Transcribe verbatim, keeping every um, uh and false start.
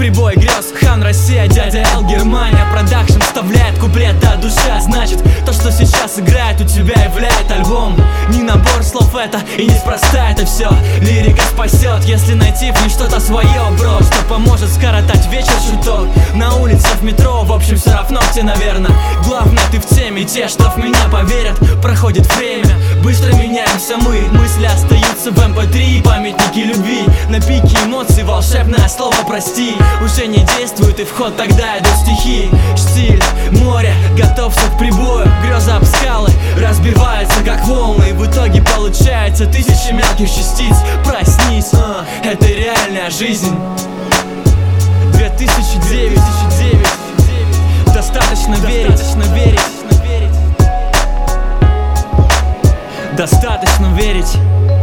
прибой грез. Хан Россия, дядя Эл Германия продакшн вставляет куплет до душа. Значит, то, что сейчас играет, у тебя являет альбом. Не набор слов это, и неспроста это все. Лирика спасет, если найти в ней что-то свое, бро, что поможет скоротать вечер чуток. На улице, в метро, в общем, все равно где, наверное. Главное, ты в теме, те, что в меня поверят. Проходит время, быстро меняемся мы. Мысли остаются в эм пэ три, памятники любви. На пике эмоций волшебное слово «прости» уже не действует, и в ход тогда идут стихи. Штиль, море, готовься к прибою. Греза об скалы разбиваются как волны, и в итоге получается тысячи мелких частиц. Проснись, а, это реальная жизнь. две тысячи девять, достаточно верить, достаточно верить, достаточно верить.